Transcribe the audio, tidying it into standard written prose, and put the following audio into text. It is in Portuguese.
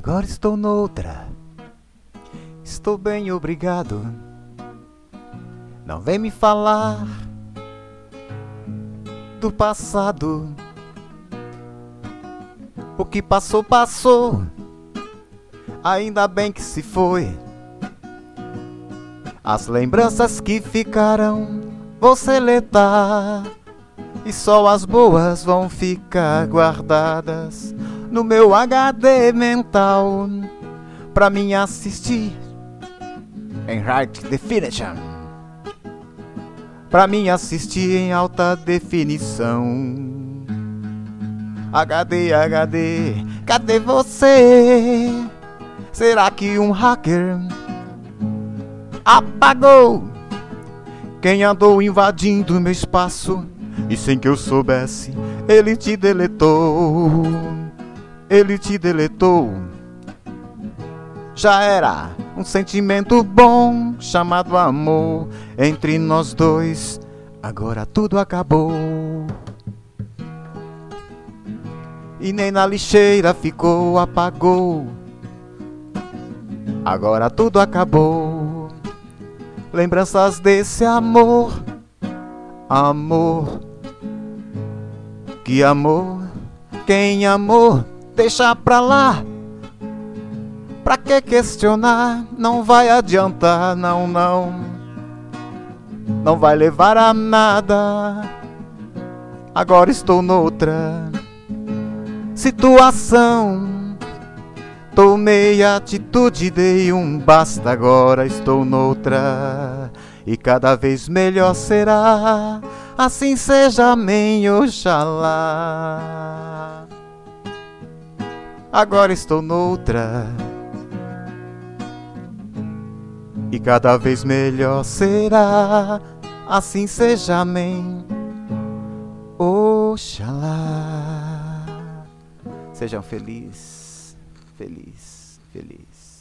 Agora estou noutra. Estou bem, obrigado. Não vem me falar do passado. O que passou, passou. Ainda bem que se foi. As lembranças que ficaram vou seletar, e só as boas vão ficar guardadas no meu HD mental, pra mim assistir em High Definition, pra mim assistir em alta definição. HD, HD, cadê você? Será que um hacker apagou quem andou invadindo meu espaço e sem que eu soubesse ele te deletou? Ele te deletou. Já era um sentimento bom chamado amor entre nós dois, agora tudo acabou. E nem na lixeira ficou, apagou. Agora tudo acabou. Lembranças desse amor. Amor. Que amor? Quem amou? Deixa pra lá. Pra que questionar? Não vai adiantar, não, não. Não vai levar a nada. Agora estou noutra situação. Tomei atitude, dei um basta, agora estou noutra. E cada vez melhor será. Assim seja, amém, oxalá. Agora estou noutra. E cada vez melhor será. Assim seja, amém, oxalá. Sejam felizes. Feliz, feliz.